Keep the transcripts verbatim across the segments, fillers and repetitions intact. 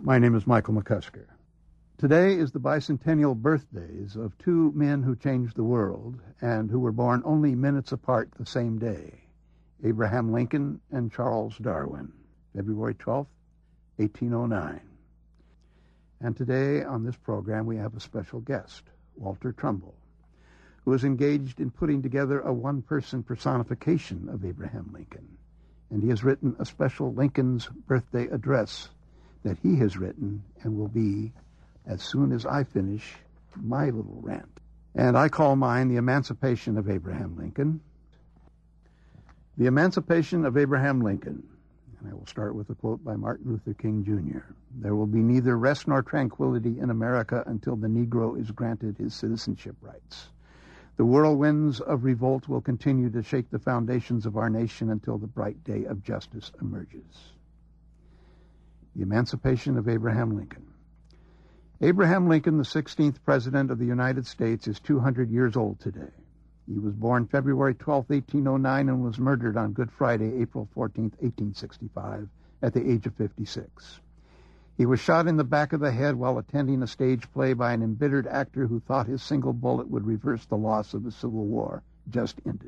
My name is Michael McCusker. Today is the bicentennial birthdays of two men who changed the world and who were born only minutes apart the same day, Abraham Lincoln and Charles Darwin, February twelfth, eighteen oh nine. And today on this program we have a special guest, Walter Trumbull, who is engaged in putting together a one-person personification of Abraham Lincoln, and he has written a special Lincoln's birthday address that he has written and will be as soon as I finish my little rant. And I call mine The Emancipation of Abraham Lincoln. The Emancipation of Abraham Lincoln. And I will start with a quote by Martin Luther King, Junior There will be neither rest nor tranquility in America until the Negro is granted his citizenship rights. The whirlwinds of revolt will continue to shake the foundations of our nation until the bright day of justice emerges. The Emancipation of Abraham Lincoln. Abraham Lincoln, the sixteenth President of the United States, is two hundred years old today. He was born February twelfth, eighteen oh nine, and was murdered on Good Friday, April fourteenth, eighteen sixty-five, at the age of fifty-six. He was shot in the back of the head while attending a stage play by an embittered actor who thought his single bullet would reverse the loss of the Civil War just ended.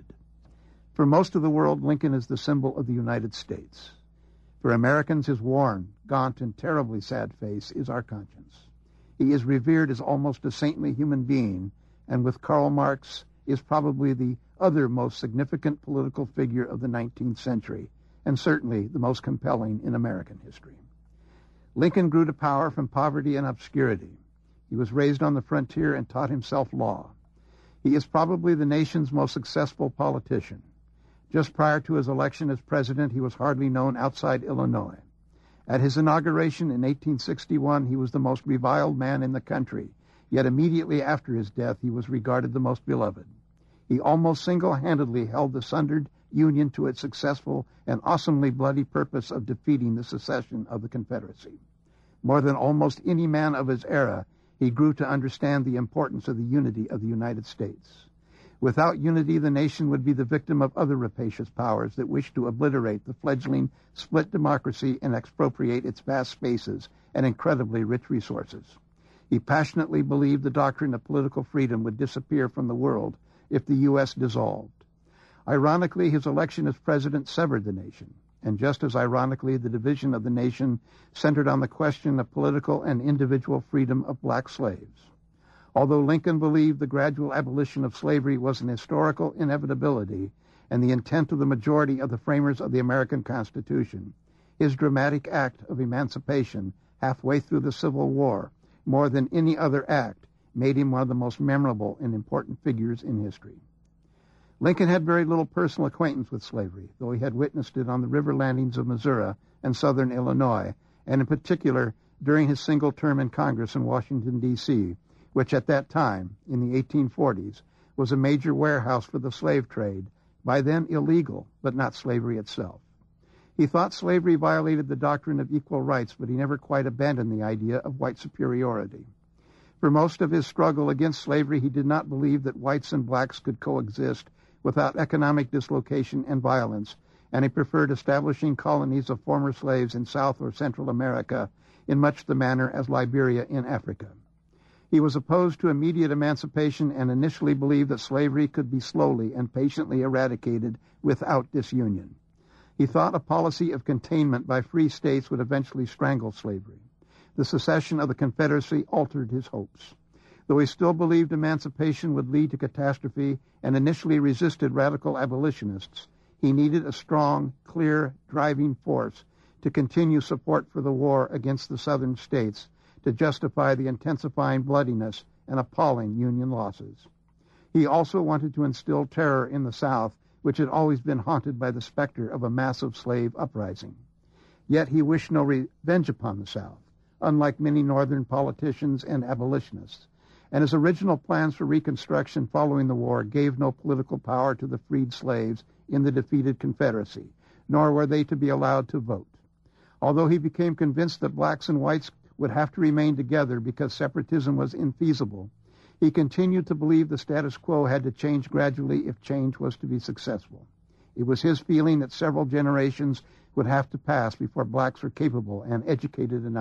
For most of the world, Lincoln is the symbol of the United States. For Americans, his worn, gaunt, and terribly sad face is our conscience. He is revered as almost a saintly human being, and with Karl Marx is probably the other most significant political figure of the nineteenth century, and certainly the most compelling in American history. Lincoln grew to power from poverty and obscurity. He was raised on the frontier and taught himself law. He is probably the nation's most successful politician. Just prior to his election as president, he was hardly known outside Illinois. At his inauguration in eighteen sixty-one, he was the most reviled man in the country, yet immediately after his death, he was regarded the most beloved. He almost single-handedly held the sundered Union to its successful and awesomely bloody purpose of defeating the secession of the Confederacy. More than almost any man of his era, he grew to understand the importance of the unity of the United States. Without unity, the nation would be the victim of other rapacious powers that wish to obliterate the fledgling split democracy and expropriate its vast spaces and incredibly rich resources. He passionately believed the doctrine of political freedom would disappear from the world if the U S dissolved. Ironically, his election as president severed the nation, and just as ironically, the division of the nation centered on the question of political and individual freedom of black slaves. Although Lincoln believed the gradual abolition of slavery was an historical inevitability and the intent of the majority of the framers of the American Constitution, his dramatic act of emancipation halfway through the Civil War, more than any other act, made him one of the most memorable and important figures in history. Lincoln had very little personal acquaintance with slavery, though he had witnessed it on the river landings of Missouri and southern Illinois, and in particular during his single term in Congress in Washington, D C, which at that time, in the eighteen forties, was a major warehouse for the slave trade, by then illegal, but not slavery itself. He thought slavery violated the doctrine of equal rights, but he never quite abandoned the idea of white superiority. For most of his struggle against slavery, he did not believe that whites and blacks could coexist without economic dislocation and violence, and he preferred establishing colonies of former slaves in South or Central America in much the manner as Liberia in Africa. He was opposed to immediate emancipation and initially believed that slavery could be slowly and patiently eradicated without disunion. He thought a policy of containment by free states would eventually strangle slavery. The secession of the Confederacy altered his hopes. Though he still believed emancipation would lead to catastrophe and initially resisted radical abolitionists, he needed a strong, clear, driving force to continue support for the war against the Southern states to justify the intensifying bloodiness and appalling Union losses. He also wanted to instill terror in the South, which had always been haunted by the specter of a massive slave uprising. Yet he wished no revenge upon the South, unlike many Northern politicians and abolitionists, and his original plans for Reconstruction following the war gave no political power to the freed slaves in the defeated Confederacy, nor were they to be allowed to vote. Although he became convinced that blacks and whites would have to remain together because separatism was infeasible, he continued to believe the status quo had to change gradually if change was to be successful. It was his feeling that several generations would have to pass before blacks were capable and educated enough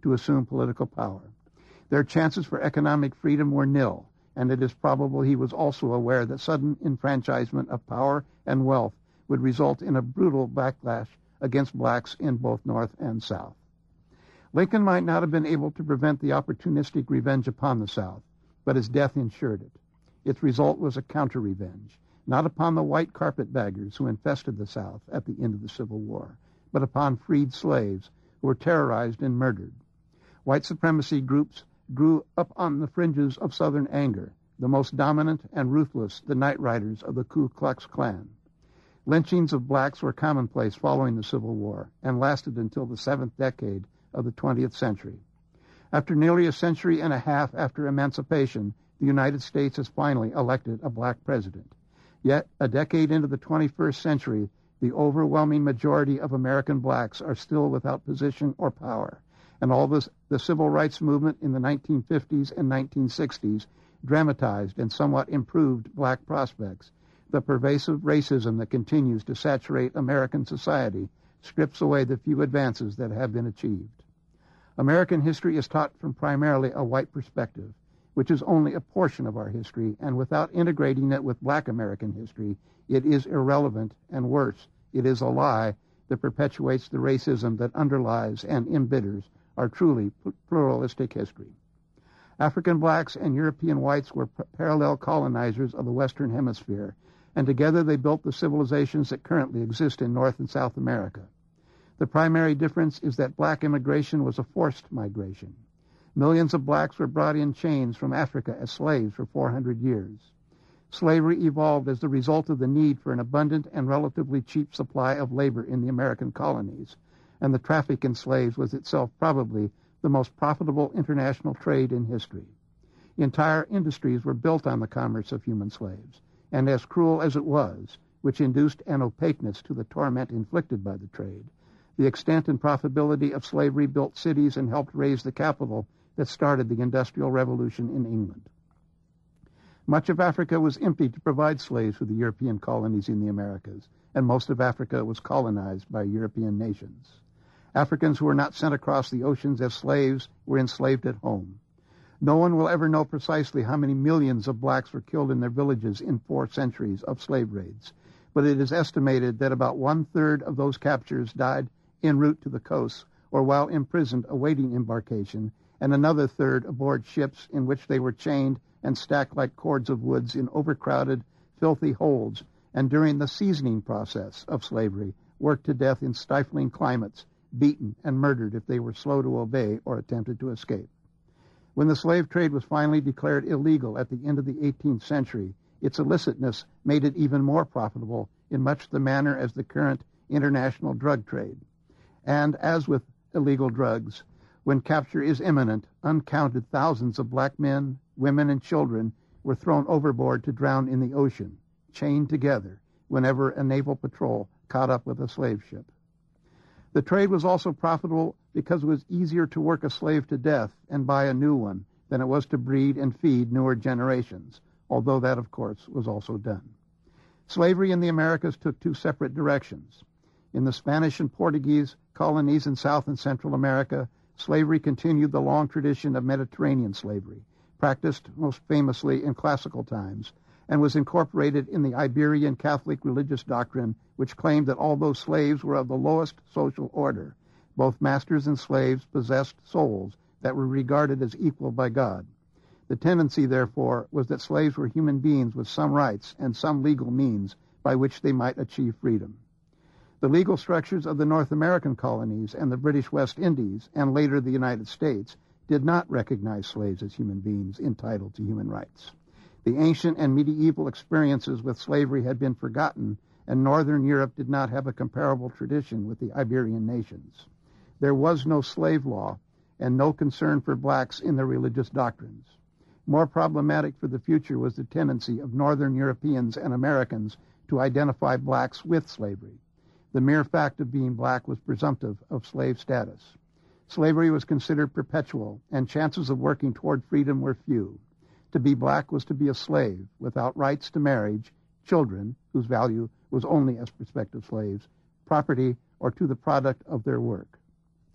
to assume political power. Their chances for economic freedom were nil, and it is probable he was also aware that sudden enfranchisement of power and wealth would result in a brutal backlash against blacks in both North and South. Lincoln might not have been able to prevent the opportunistic revenge upon the South, but his death ensured it. Its result was a counter-revenge, not upon the white carpetbaggers who infested the South at the end of the Civil War, but upon freed slaves who were terrorized and murdered. White supremacy groups grew up on the fringes of Southern anger, the most dominant and ruthless the Night Riders of the Ku Klux Klan. Lynchings of blacks were commonplace following the Civil War and lasted until the seventh decade of the twentieth century. After nearly a century and a half after emancipation, the United States has finally elected a black president. Yet, a decade into the twenty-first century, the overwhelming majority of American blacks are still without position or power, and all this, the civil rights movement in the nineteen fifties and nineteen sixties dramatized and somewhat improved black prospects. The pervasive racism that continues to saturate American society strips away the few advances that have been achieved. American history is taught from primarily a white perspective, which is only a portion of our history, and without integrating it with black American history, it is irrelevant, and worse, it is a lie that perpetuates the racism that underlies and embitters our truly pluralistic history. African blacks and European whites were p- parallel colonizers of the Western Hemisphere, and together they built the civilizations that currently exist in North and South America. The primary difference is that black immigration was a forced migration. Millions of blacks were brought in chains from Africa as slaves for four hundred years. Slavery evolved as the result of the need for an abundant and relatively cheap supply of labor in the American colonies, and the traffic in slaves was itself probably the most profitable international trade in history. Entire industries were built on the commerce of human slaves, and as cruel as it was, which induced an opaqueness to the torment inflicted by the trade, the extent and profitability of slavery built cities and helped raise the capital that started the Industrial Revolution in England. Much of Africa was empty to provide slaves for the European colonies in the Americas, and most of Africa was colonized by European nations. Africans who were not sent across the oceans as slaves were enslaved at home. No one will ever know precisely how many millions of blacks were killed in their villages in four centuries of slave raids, but it is estimated that about one-third of those captures died en route to the coast or while imprisoned awaiting embarkation, and another third aboard ships in which they were chained and stacked like cords of woods in overcrowded, filthy holds, and during the seasoning process of slavery, worked to death in stifling climates, beaten and murdered if they were slow to obey or attempted to escape. When the slave trade was finally declared illegal at the end of the eighteenth century, its illicitness made it even more profitable in much the manner as the current international drug trade. And as with illegal drugs, when capture is imminent, uncounted thousands of black men, women, and children were thrown overboard to drown in the ocean, chained together, whenever a naval patrol caught up with a slave ship. The trade was also profitable because it was easier to work a slave to death and buy a new one than it was to breed and feed newer generations, although that, of course, was also done. Slavery in the Americas took two separate directions. In the Spanish and Portuguese colonies in South and Central America, slavery continued the long tradition of Mediterranean slavery, practiced most famously in classical times, and was incorporated in the Iberian Catholic religious doctrine, which claimed that although slaves were of the lowest social order, both masters and slaves possessed souls that were regarded as equal by God. The tendency, therefore, was that slaves were human beings with some rights and some legal means by which they might achieve freedom. The legal structures of the North American colonies and the British West Indies, and later the United States, did not recognize slaves as human beings entitled to human rights. The ancient and medieval experiences with slavery had been forgotten, and Northern Europe did not have a comparable tradition with the Iberian nations. There was no slave law and no concern for blacks in their religious doctrines. More problematic for the future was the tendency of Northern Europeans and Americans to identify blacks with slavery. The mere fact of being black was presumptive of slave status. Slavery was considered perpetual, and chances of working toward freedom were few. To be black was to be a slave, without rights to marriage, children, whose value was only as prospective slaves, property, or to the product of their work.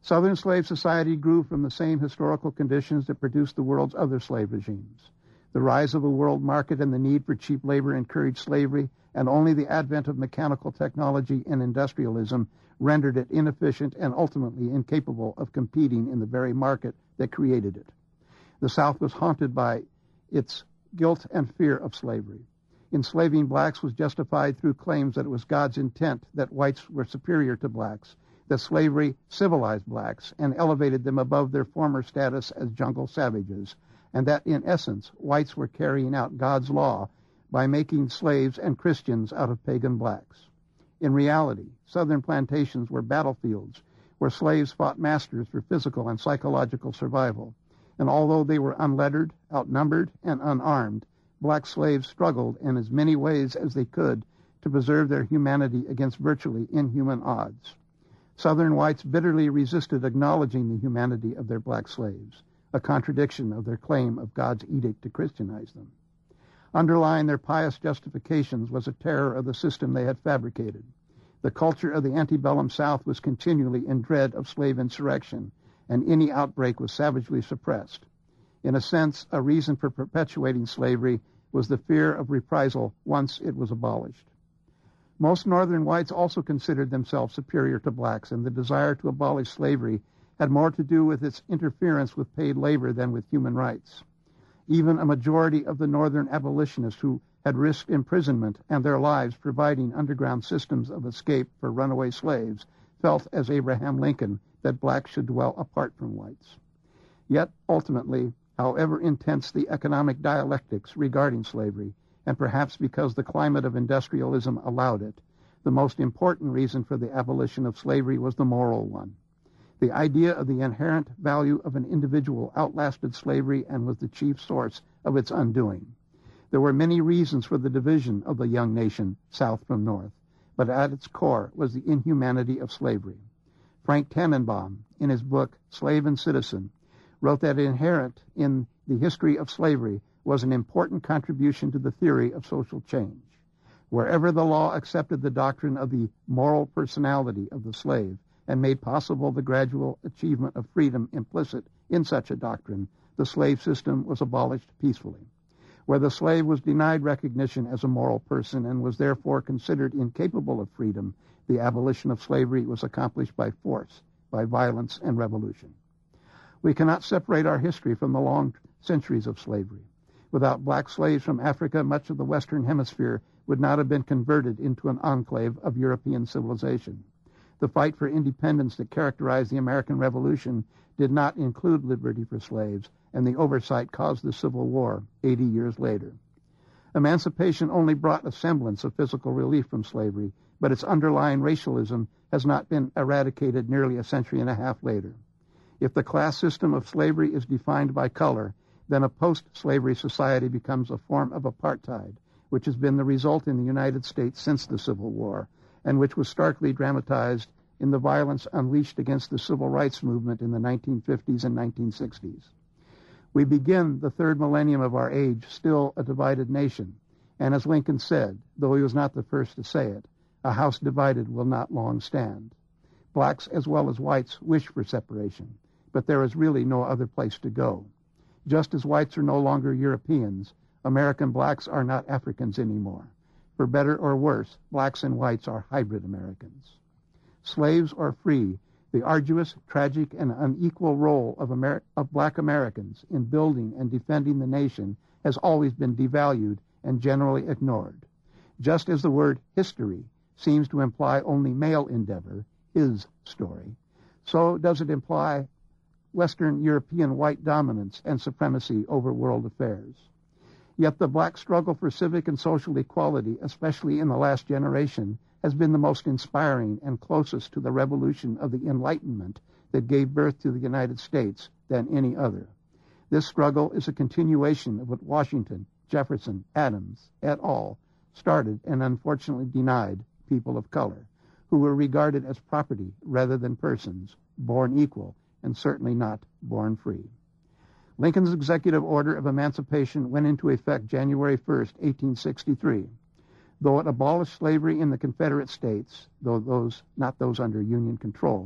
Southern slave society grew from the same historical conditions that produced the world's other slave regimes. The rise of a world market and the need for cheap labor encouraged slavery, and only the advent of mechanical technology and industrialism rendered it inefficient and ultimately incapable of competing in the very market that created it. The South was haunted by its guilt and fear of slavery. Enslaving blacks was justified through claims that it was God's intent that whites were superior to blacks, that slavery civilized blacks and elevated them above their former status as jungle savages, and that, in essence, whites were carrying out God's law by making slaves and Christians out of pagan blacks. In reality, Southern plantations were battlefields where slaves fought masters for physical and psychological survival, and although they were unlettered, outnumbered, and unarmed, black slaves struggled in as many ways as they could to preserve their humanity against virtually inhuman odds. Southern whites bitterly resisted acknowledging the humanity of their black slaves, a contradiction of their claim of God's edict to Christianize them. Underlying their pious justifications was a terror of the system they had fabricated. The culture of the antebellum South was continually in dread of slave insurrection, and any outbreak was savagely suppressed. In a sense, a reason for perpetuating slavery was the fear of reprisal once it was abolished. Most Northern whites also considered themselves superior to blacks, and the desire to abolish slavery had more to do with its interference with paid labor than with human rights. Even a majority of the Northern abolitionists who had risked imprisonment and their lives providing underground systems of escape for runaway slaves felt, as Abraham Lincoln, that blacks should dwell apart from whites. Yet, ultimately, however intense the economic dialectics regarding slavery, and perhaps because the climate of industrialism allowed it, the most important reason for the abolition of slavery was the moral one. The idea of the inherent value of an individual outlasted slavery and was the chief source of its undoing. There were many reasons for the division of the young nation, South from North, but at its core was the inhumanity of slavery. Frank Tannenbaum, in his book Slave and Citizen, wrote that inherent in the history of slavery was an important contribution to the theory of social change. Wherever the law accepted the doctrine of the moral personality of the slave and made possible the gradual achievement of freedom implicit in such a doctrine, the slave system was abolished peacefully. Where the slave was denied recognition as a moral person and was therefore considered incapable of freedom, the abolition of slavery was accomplished by force, by violence and revolution. We cannot separate our history from the long centuries of slavery. Without black slaves from Africa, much of the Western Hemisphere would not have been converted into an enclave of European civilization. The fight for independence that characterized the American Revolution did not include liberty for slaves, and the oversight caused the Civil War eighty years later. Emancipation only brought a semblance of physical relief from slavery, but its underlying racialism has not been eradicated nearly a century and a half later. If the class system of slavery is defined by color, then a post-slavery society becomes a form of apartheid, which has been the result in the United States since the Civil War, and which was starkly dramatized in the violence unleashed against the civil rights movement in the nineteen fifties and nineteen sixties. We begin the third millennium of our age still a divided nation, and as Lincoln said, though he was not the first to say it, a house divided will not long stand. Blacks as well as whites wish for separation, but there is really no other place to go. Just as whites are no longer Europeans, American blacks are not Africans anymore. For better or worse, blacks and whites are hybrid Americans. Slaves or free, the arduous, tragic, and unequal role of, Amer- of black Americans in building and defending the nation has always been devalued and generally ignored. Just as the word history seems to imply only male endeavor, his story, so does it imply Western European white dominance and supremacy over world affairs. Yet the black struggle for civic and social equality, especially in the last generation, has been the most inspiring and closest to the revolution of the Enlightenment that gave birth to the United States than any other. This struggle is a continuation of what Washington, Jefferson, Adams, et al. Started and unfortunately denied people of color, who were regarded as property rather than persons, born equal, and certainly not born free. Lincoln's executive order of emancipation went into effect January first, eighteen sixty-three. Though it abolished slavery in the Confederate States, though those not those under Union control,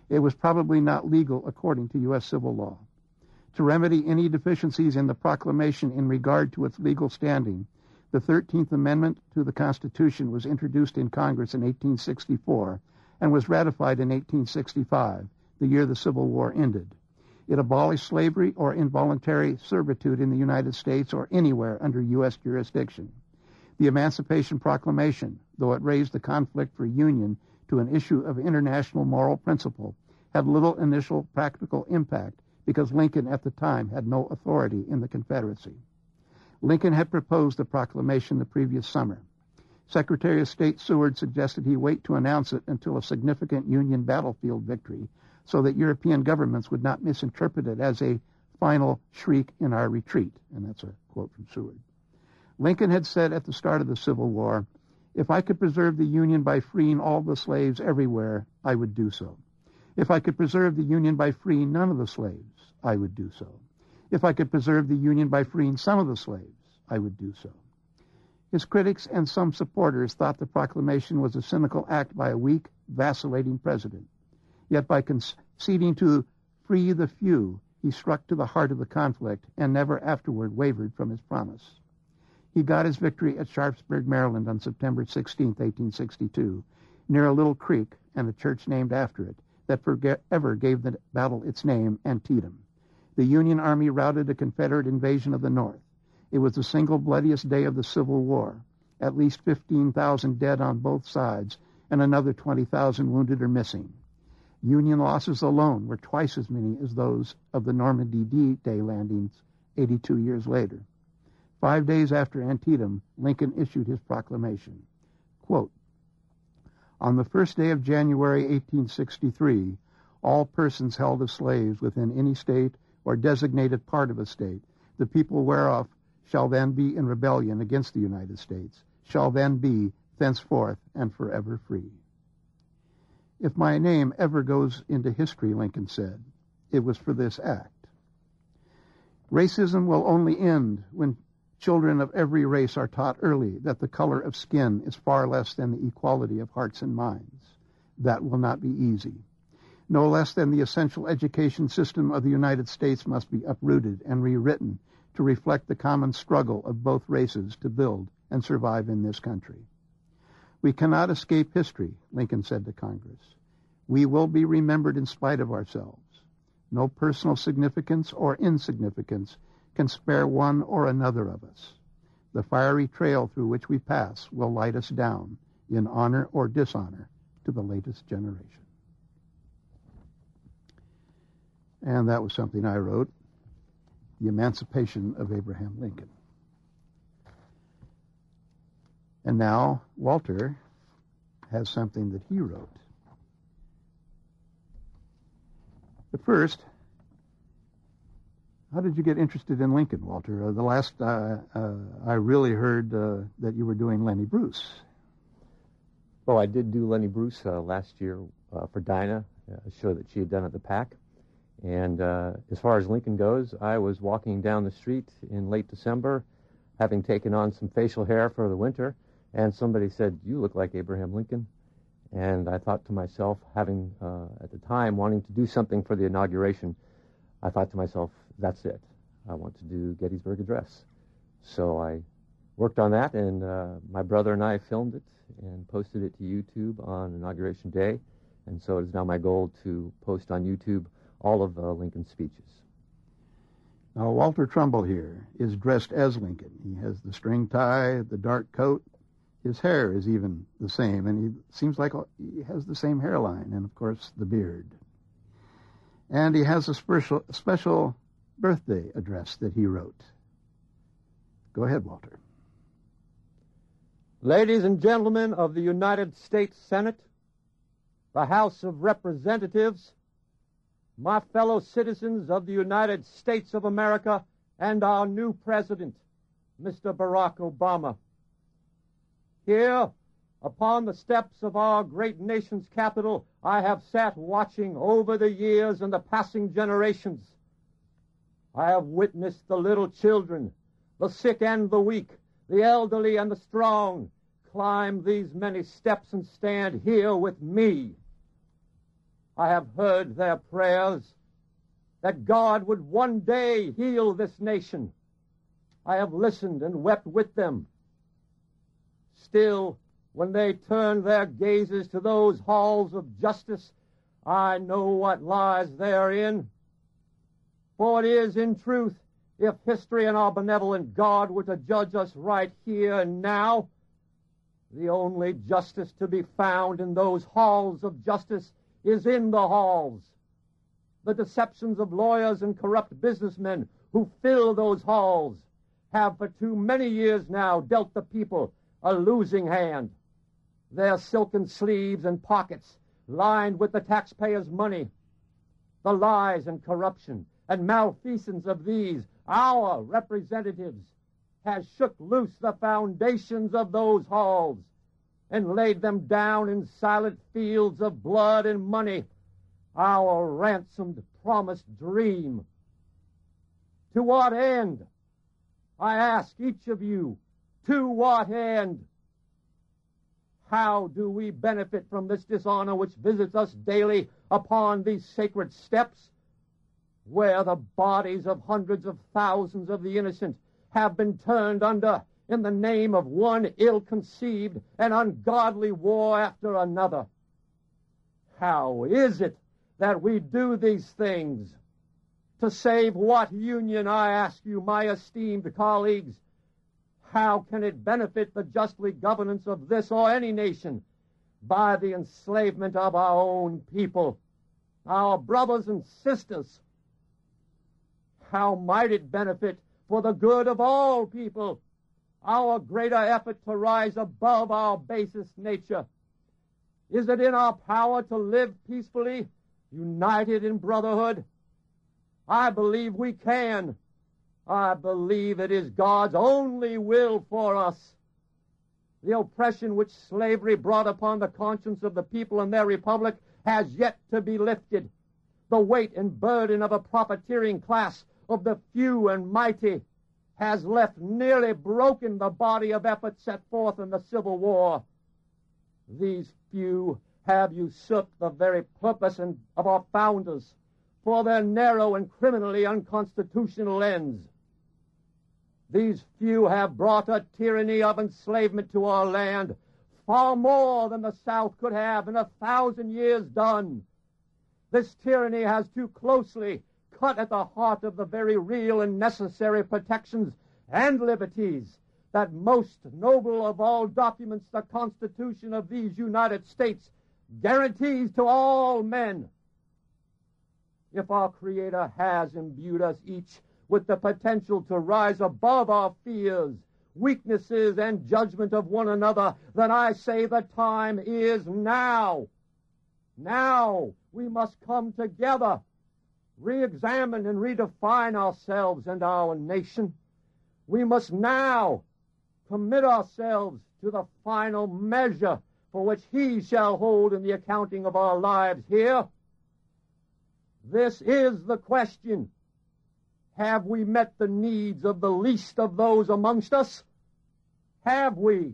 It was probably not legal according to U S civil law. To remedy any deficiencies in the proclamation in regard to its legal standing, the thirteenth Amendment to the Constitution was introduced in Congress in eighteen sixty-four and was ratified in eighteen sixty-five, the year the Civil War ended. It abolished slavery or involuntary servitude in the United States or anywhere under U S jurisdiction. The Emancipation Proclamation, though it raised the conflict for union to an issue of international moral principle, had little initial practical impact because Lincoln at the time had no authority in the Confederacy. Lincoln had proposed the proclamation the previous summer. Secretary of State Seward suggested he wait to announce it until a significant Union battlefield victory so that European governments would not misinterpret it as a final shriek in our retreat, and that's a quote from Seward. Lincoln had said at the start of the Civil War, "If I could preserve the Union by freeing all the slaves everywhere, I would do so. If I could preserve the Union by freeing none of the slaves, I would do so. If I could preserve the Union by freeing some of the slaves, I would do so." His critics and some supporters thought the proclamation was a cynical act by a weak, vacillating president. Yet by conceding to free the few, he struck to the heart of the conflict and never afterward wavered from his promise. He got his victory at Sharpsburg, Maryland on September sixteenth, eighteen sixty-two, near a little creek and a church named after it that forever gave the battle its name, Antietam. The Union Army routed a Confederate invasion of the North. It was the single bloodiest day of the Civil War, at least fifteen thousand dead on both sides and another twenty thousand wounded or missing. Union losses alone were twice as many as those of the Normandy D-Day landings eighty-two years later. Five days after Antietam, Lincoln issued his proclamation. Quote, "On the first day of January, eighteen sixty-three, all persons held as slaves within any state or designated part of a state, the people whereof shall then be in rebellion against the United States, shall then be thenceforth and forever free." If my name ever goes into history, Lincoln said, it was for this act. Racism will only end when children of every race are taught early that the color of skin is far less than the equality of hearts and minds. That will not be easy. No less than the essential education system of the United States must be uprooted and rewritten to reflect the common struggle of both races to build and survive in this country. "We cannot escape history," Lincoln said to Congress. "We will be remembered in spite of ourselves. No personal significance or insignificance can spare one or another of us. The fiery trail through which we pass will light us down, in honor or dishonor, to the latest generation." And that was something I wrote, The Emancipation of Abraham Lincoln. And now Walter has something that he wrote. But first, how did you get interested in Lincoln, Walter? Uh, the last uh, uh, I really heard uh, that you were doing Lenny Bruce. Well, I did do Lenny Bruce uh, last year uh, for Dinah, a show that she had done at the P A C. And uh, as far as Lincoln goes, I was walking down the street in late December, having taken on some facial hair for the winter, and somebody said, "You look like Abraham Lincoln." And I thought to myself, having uh, at the time wanting to do something for the inauguration, I thought to myself, that's it. I want to do Gettysburg Address. So I worked on that, and uh, my brother and I filmed it and posted it to YouTube on Inauguration Day. And so it is now my goal to post on YouTube all of uh, Lincoln's speeches. Now, Walter Trumbull here is dressed as Lincoln. He has the string tie, the dark coat. His hair is even the same, and he seems like he has the same hairline, and, of course, the beard. And he has a special, special birthday address that he wrote. Go ahead, Walter. Ladies and gentlemen of the United States Senate, the House of Representatives, my fellow citizens of the United States of America, and our new president, Mister Barack Obama. Here, upon the steps of our great nation's capital, I have sat watching over the years and the passing generations. I have witnessed the little children, the sick and the weak, the elderly and the strong, climb these many steps and stand here with me. I have heard their prayers that God would one day heal this nation. I have listened and wept with them. Still, when they turn their gazes to those halls of justice, I know what lies therein. For it is, in truth, if history and our benevolent God were to judge us right here and now, the only justice to be found in those halls of justice is in the halls. The deceptions of lawyers and corrupt businessmen who fill those halls have for too many years now dealt the people a losing hand. Their silken sleeves and pockets lined with the taxpayers' money. The lies and corruption and malfeasance of these, our representatives, has shook loose the foundations of those halls and laid them down in silent fields of blood and money, our ransomed, promised dream. To what end? I ask each of you, to what end? How do we benefit from this dishonor which visits us daily upon these sacred steps, where the bodies of hundreds of thousands of the innocent have been turned under in the name of one ill-conceived and ungodly war after another? How is it that we do these things? To save what union, I ask you, my esteemed colleagues? How can it benefit the justly governance of this or any nation by the enslavement of our own people, our brothers and sisters? How might it benefit for the good of all people our greater effort to rise above our basest nature? Is it in our power to live peacefully, united in brotherhood? I believe we can. I believe it is God's only will for us. The oppression which slavery brought upon the conscience of the people and their republic has yet to be lifted. The weight and burden of a profiteering class of the few and mighty has left nearly broken the body of effort set forth in the Civil War. These few have usurped the very purpose of our founders for their narrow and criminally unconstitutional ends. These few have brought a tyranny of enslavement to our land, far more than the South could have in a thousand years done. This tyranny has too closely cut at the heart of the very real and necessary protections and liberties that most noble of all documents, the Constitution of these United States, guarantees to all men. If our Creator has imbued us each with the potential to rise above our fears, weaknesses, and judgment of one another, then I say the time is now. Now we must come together, re-examine and redefine ourselves and our nation. We must now commit ourselves to the final measure for which He shall hold in the accounting of our lives here. This is the question. Have we met the needs of the least of those amongst us? Have we?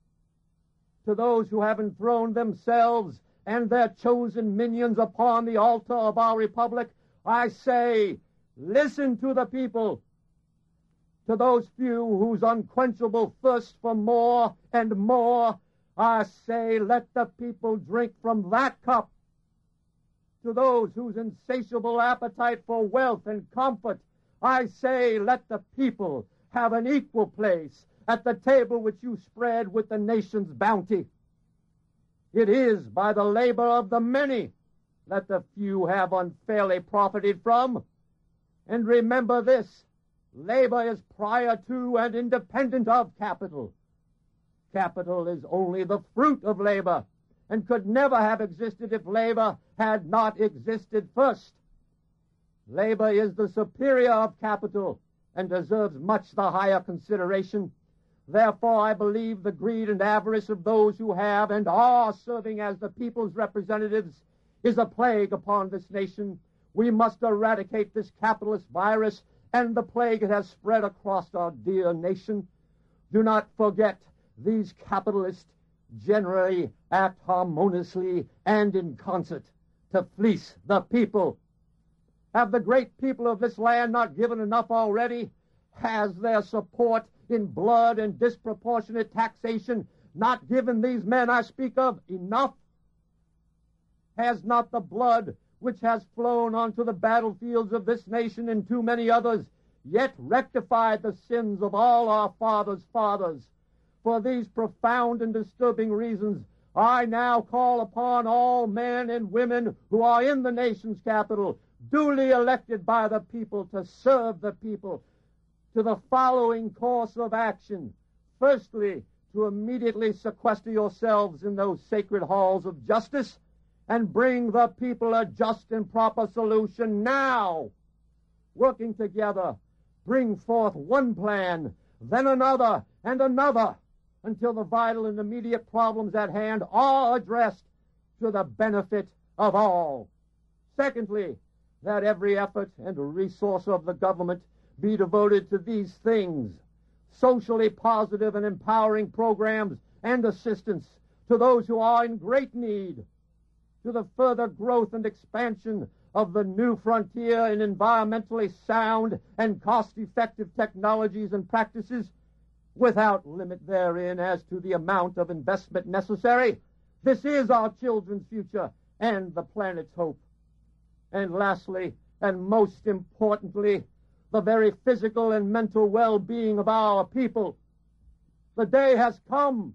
To those who have enthroned themselves and their chosen minions upon the altar of our republic, I say, listen to the people. To those few whose unquenchable thirst for more and more, I say, let the people drink from that cup. To those whose insatiable appetite for wealth and comfort, I say, let the people have an equal place at the table which you spread with the nation's bounty. It is by the labor of the many that the few have unfairly profited from. And remember this, labor is prior to and independent of capital. Capital is only the fruit of labor, and could never have existed if labor had not existed first. Labor is the superior of capital and deserves much the higher consideration. Therefore, I believe the greed and avarice of those who have and are serving as the people's representatives is a plague upon this nation. We must eradicate this capitalist virus and the plague it has spread across our dear nation. Do not forget, these capitalists generally act harmoniously and in concert. to fleece the people. Have the great people of this land not given enough already? Has their support in blood and disproportionate taxation not given these men I speak of enough? Has not the blood which has flown onto the battlefields of this nation and too many others yet rectified the sins of all our fathers' fathers? For these profound and disturbing reasons, I now call upon all men and women who are in the nation's capital, duly elected by the people to serve the people, to the following course of action. Firstly, to immediately sequester yourselves in those sacred halls of justice and bring the people a just and proper solution now. Working together, bring forth one plan, then another and another, until the vital and immediate problems at hand are addressed to the benefit of all. Secondly, that every effort and resource of the government be devoted to these things: socially positive and empowering programs and assistance to those who are in great need, to the further growth and expansion of the new frontier in environmentally sound and cost-effective technologies and practices, without limit therein as to the amount of investment necessary. This is our children's future and the planet's hope. And lastly, and most importantly, the very physical and mental well-being of our people. The day has come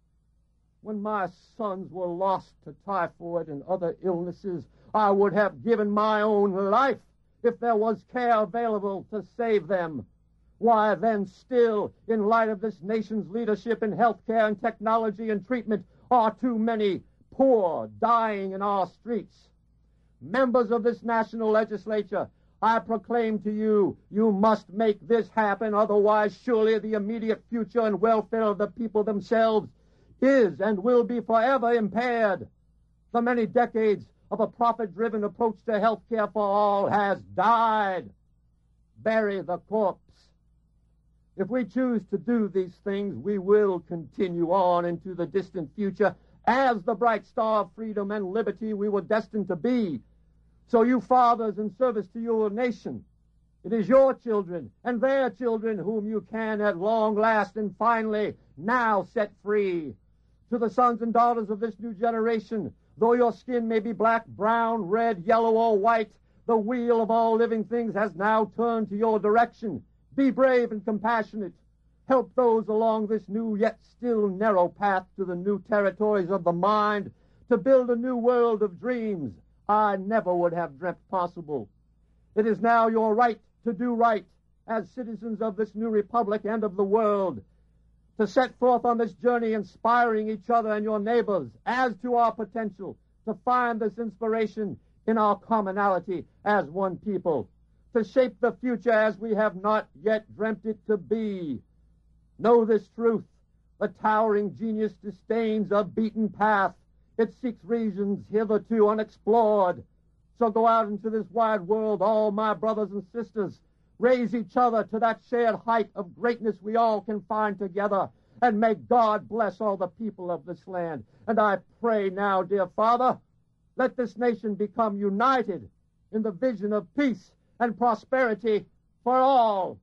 when my sons were lost to typhoid and other illnesses. I would have given my own life if there was care available to save them. Why, then still, in light of this nation's leadership in health care and technology and treatment, are too many poor dying in our streets. Members of this national legislature, I proclaim to you, you must make this happen, otherwise surely the immediate future and welfare of the people themselves is and will be forever impaired. The many decades of a profit-driven approach to health care for all has died. Bury the corpse. If we choose to do these things, we will continue on into the distant future as the bright star of freedom and liberty we were destined to be. So you fathers in service to your nation, it is your children and their children whom you can at long last and finally now set free. To the sons and daughters of this new generation, though your skin may be black, brown, red, yellow, or white, the wheel of all living things has now turned to your direction. Be brave and compassionate. Help those along this new yet still narrow path to the new territories of the mind to build a new world of dreams I never would have dreamt possible. It is now your right to do right as citizens of this new republic and of the world, to set forth on this journey inspiring each other and your neighbors as to our potential, to find this inspiration in our commonality as one people, to shape the future as we have not yet dreamt it to be. Know this truth: the towering genius disdains a beaten path. It seeks regions hitherto unexplored. So go out into this wide world, all my brothers and sisters. Raise each other to that shared height of greatness we all can find together. And may God bless all the people of this land. And I pray now, dear Father, let this nation become united in the vision of peace and prosperity for all.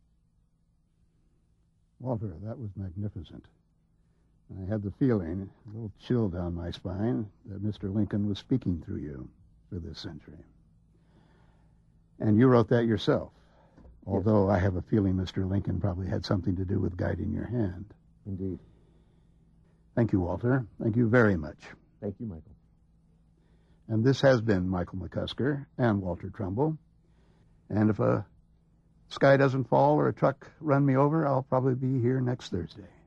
Walter, that was magnificent. I had the feeling, a little chill down my spine, that Mister Lincoln was speaking through you for this century. And you wrote that yourself, although yes. I have a feeling Mister Lincoln probably had something to do with guiding your hand. Indeed. Thank you, Walter. Thank you very much. Thank you, Michael. And this has been Michael McCusker and Walter Trumbull. And if a sky doesn't fall or a truck run me over, I'll probably be here next Thursday.